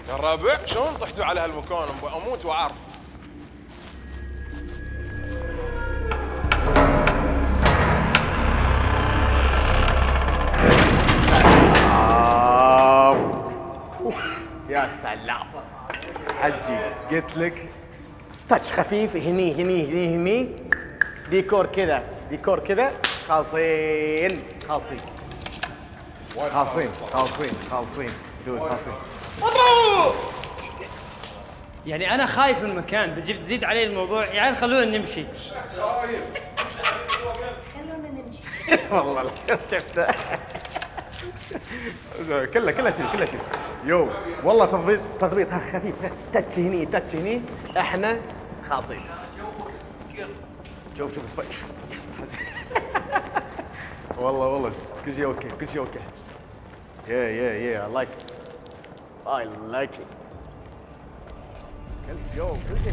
يا الربع شلون طحتوا على هالمكان؟ اموت واعرف. يا سلام حجي، قلت لك تاتش خفيف هني ديكور كذا خالصين دود خالصين. يعني انا خايف من المكان، بتجيب تزيد علي الموضوع. يا عيال خلونا نمشي. والله شفته كله كذي. يو والله تضبيط خفيف، تاتش هني احنا خالصين. شوف اسمع. والله كل شيء اوكي. Yeah, I like it. كل شيء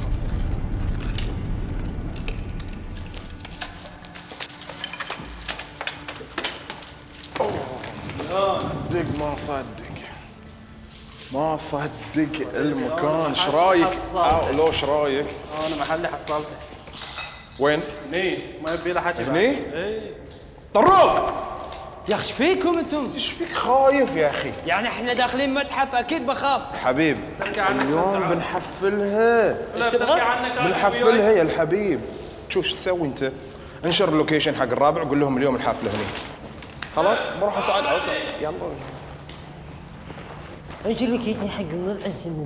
ما صدق المكان. ايش رايك؟ لو ايش رايك؟ انا محلي حصلته. وين؟ هني ما يبي له حكي. هني؟ اي طروق يا اخي ايش فيكم انتم؟ ايش فيك خايف يا اخي؟ يعني احنا داخلين متحف اكيد بخاف. حبيب اليوم بنحفلها. ايش تبغى؟ بنحفلها يا الحبيب. شوف ايش تسوي انت؟ انشر اللوكيشن حق الرابع وقول لهم اليوم الحفله هني. خلاص بروح اساعد عطله. يلا انشر اللوكيشن حق المطعم.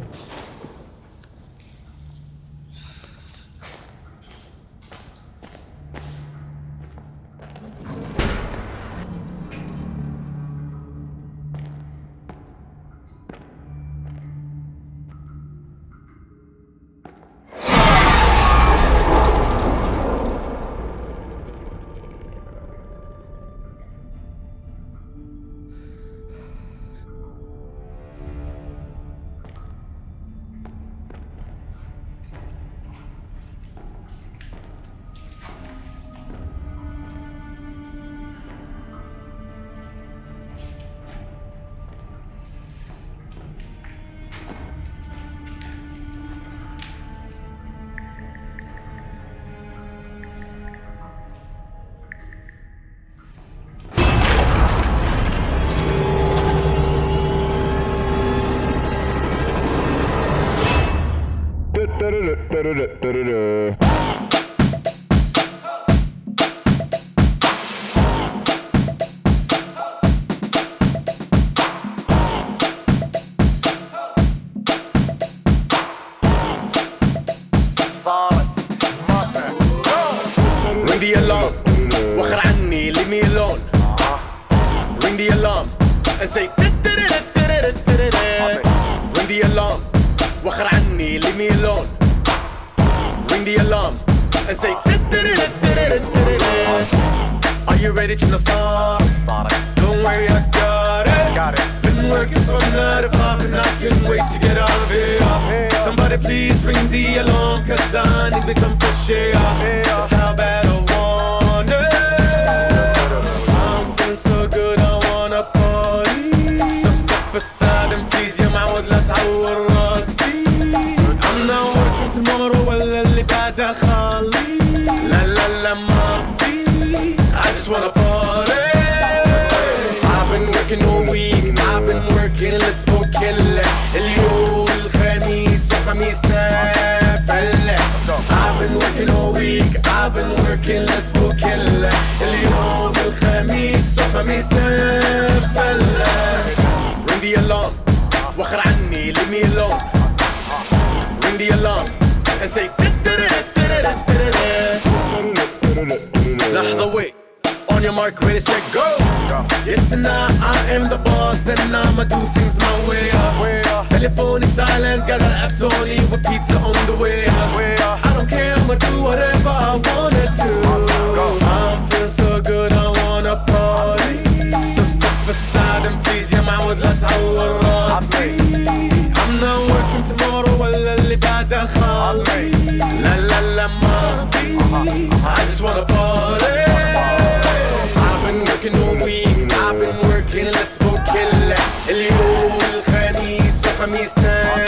Ring the alarm وخر عني leave me alone. Ring the alarm and say Ring the alarm وخر عني leave me alone. Ring the alarm and say Are you ready to know? Don't worry, I got it. Been working from 9 to 5 and I can't wait to get out of here. Somebody please ring the alarm, cause I need me some fresh air. That's how bad I want it. I'm feeling so good, I wanna party. So step aside and please يا معود لا تعور راسي. I'm not working tomorrow ولا اللي بعده خالي. لا ما في. I just wanna party. I've been working all week, I've been working الأسبوع كله. اليوم الخميس وخميسنا فله. I've been working all week, I've been working الأسبوع كله. اليوم الخميس وخميسنا فله. Ring the alarm وخر عني leave me alone. Ring the alarm and say لحظة wait. On your mark, ready, set, go. Yes, tonight I am the boss and I'ma do things my way up. Telephone is silent, got an app Sony with pizza on the way up. I don't care, I'ma do whatever I wanna do. I'm feeling so good, I wanna party. So step aside and please, يا معود لا تعور راسي. I'm not working tomorrow ولا اللي بعده خالي. لا ما في. I just wanna party. I've been working all week, I've been working الأسبوع كله. اليوم الخميس وخميسنا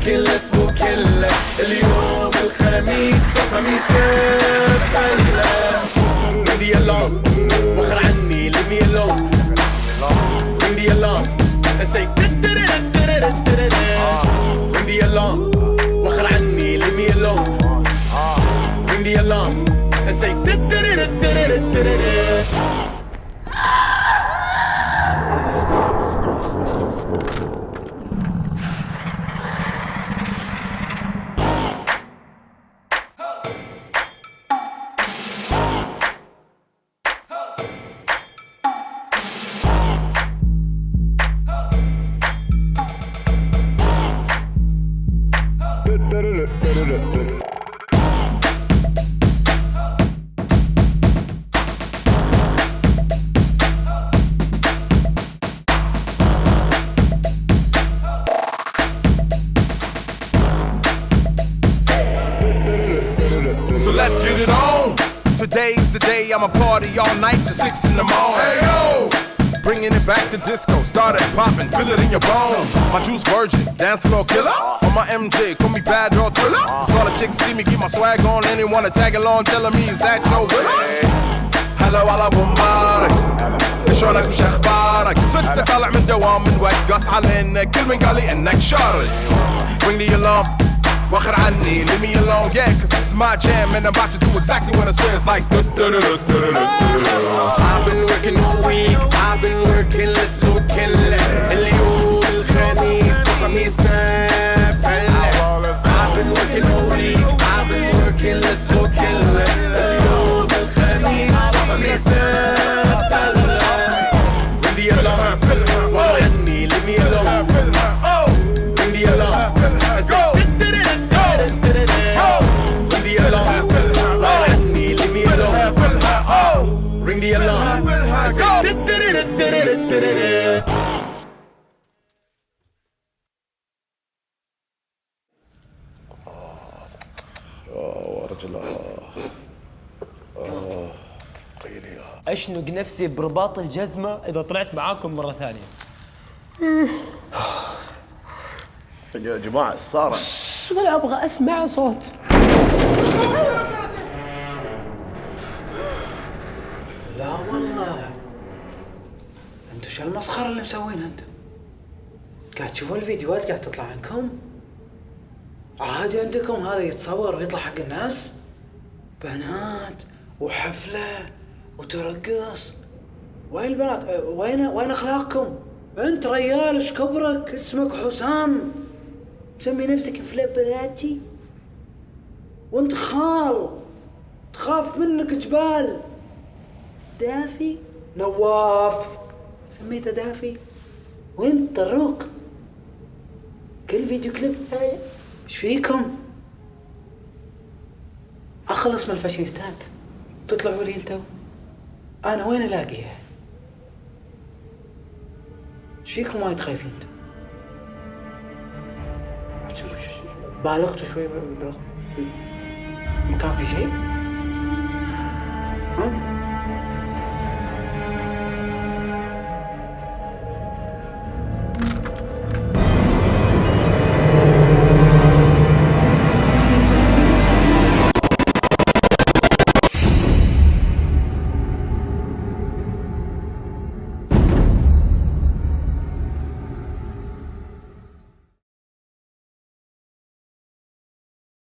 working let's وكله اليوم الخميس الخميس فله Ring the alarm وخر عني leave me alone Ring the alarm and say Ring the alarm وخر عني leave me alone Ring the alarm and say So let's get it on. Today's the day I'ma party all night till 6 in the morning. Hey yo! Bringing it back to disco, started popping, feel it in your bones. My juice virgin, dance floor killer. On my MJ, call me bad dog thriller. So all the chicks see me, get my swag on, and they wanna tag along, telling me is that your winner? هلا والله بومبارك شلونك وش اخبارك؟ صرت طالع من دوام من وقت قص علينا كل من قال لي انك شارد. Bring the alarm واخر عني leave me alone yeah cause this is my jam and I'm about to do exactly what it says like I've been working all week I've been working let's move kill اليوم الخميس وخميسنا فله I've been working all week I've been working let's move kill اليوم الخميس وخميسنا فله Ring the alarm واخر عني leave me alone Ring the alarm go Ring the alarm. اشنق نفسي برباط الجزمه اذا طلعت معاكم مره ثانيه. يا جماعة الصارة ولا ابغى اسمع صوت. لا والله انتو شو المسخرة اللي مسوينها انتو؟ قاعد تشوفون الفيديوهات قاعد تطلع عنكم؟ عادي عندكم هذا يتصور ويطلع حق الناس؟ بنات وحفلة وترقص. وين البنات؟ وين اخلاقكم؟ انت ريال ايش كبرك؟ اسمك حسام تسمي نفسك فلبراتي وانت خال تخاف منك جبال. دافي نواف سميته دافي وانت طروق. كل فيديو كليب ايش فيكم؟ اخلص من الفاشيستات تطلعوا لي انتو. انا وين الاقيها؟ ايش فيكم وايد خايفين؟ بالغتوا شوي بالمكان في شيء؟ ها؟